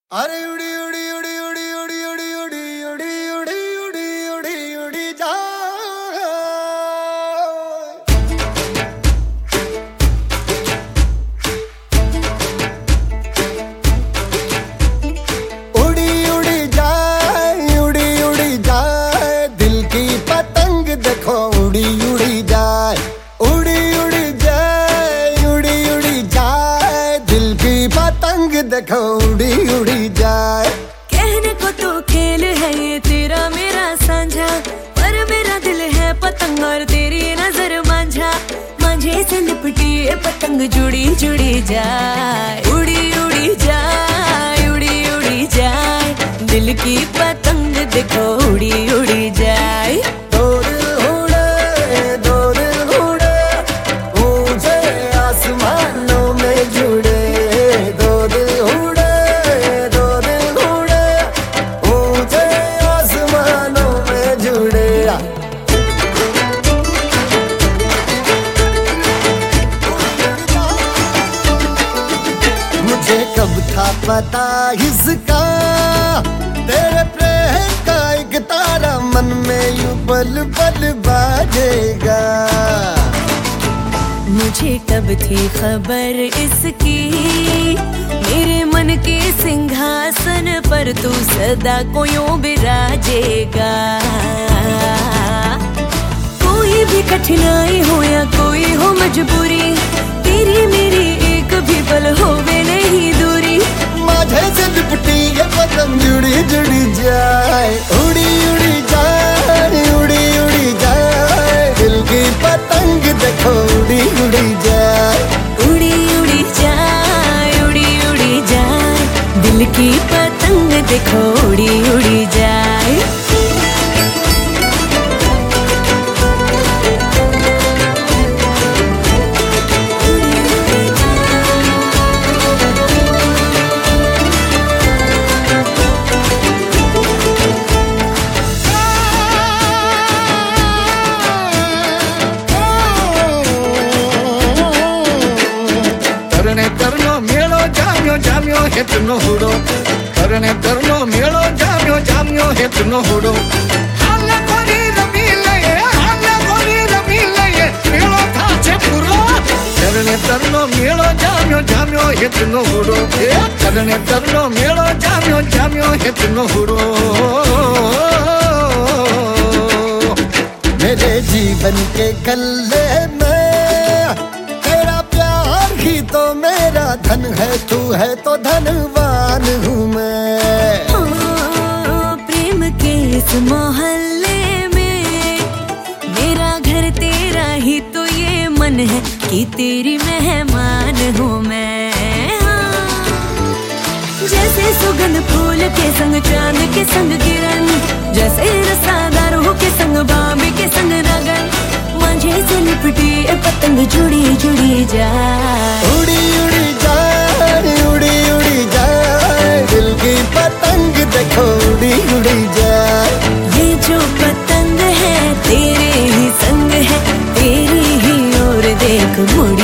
अरे उड़ी उड़ी उड़ी उड़ी उड़ी उड़ी उड़ी उड़ी उड़ी उड़ी उड़ी उड़ी जा उड़ी उड़ी जाए उड़ी उड़ी जाए दिल की पतंग देखो उड़ी उड़ी जाए उड़ी उड़ी जाए उड़ी उड़ी जाए दिल की पतंग देखो उड़ी उड़ी जाए। कहने को तो खेल है ये तेरा मेरा साझा, पर मेरा दिल है पतंग और तेरी नजर मांझा। मांझे से लिपटी ये पतंग जुड़ी जुड़ी जाए उड़ी उड़ी जाए उड़ी उड़ी जाए दिल की पतंग देखो उड़ी उड़ी जाए। दो दिल उड़े ऊंचे आसमानों में जुड़े, दो दिल उड़े ऊंचे आसमानों में जुड़े। मुझे कब था पता इसका, तेरे प्रेम का एक तारा मन में यूं पल पल बाजेगा। मुझे कब थी खबर इसकी, मेरे मन के सिंहासन पर तू सदा को यूं बिराजेगा। कोई भी कठिनाई हो या कोई हो मजबूरी, तेरी मेरी एक भी पल होवे नहीं दूरी। माझे से लिपटी ये पतंग जुड़ी जुड़ी जाए उड़ी उड़ी जाए उड़ी उड़ी जाए दिल की पतंग देखो उड़ी उड़ी जाए उड़ी उड़ी जाए उड़ी उड़ी जाए दिल की पतंग देखो उड़ी उड़ी जाए। तरनो मेलो जाम्यो जाम्यो हेतनो हुडो, तरने तरनो मेलो जाम्यो जाम्यो हेतनो हुडो। हाले गोरी रमी लये मेलो थाचे पुरो, तरने तरनो मेलो जाम्यो जाम्यो हेतनो हुडो, तरने तरनो मेलो जाम्यो जाम्यो हेतनो हुडो। मेरे जीवन के गल्ले में ही तो मेरा धन है, तू है तो धनवान हूँ मैं। प्रेम के इस मोहल्ले में मेरा घर तेरा ही तो ये मन है कि तेरी मेहमान हूँ मैं। जैसे सुगंध फूल के संग चांद के संग किरण, जैसे रसादारों के संग बाबे के संग लगन। मांझे से लिपटी ये पतंग जुड़ी जुड़ी जाए उड़ी उड़ी जाए उड़ी उड़ी जाए दिल की पतंग देखो उड़ी उड़ी जाए। ये जो पतंग है तेरे ही संग है, तेरी ही ओर देख मुड़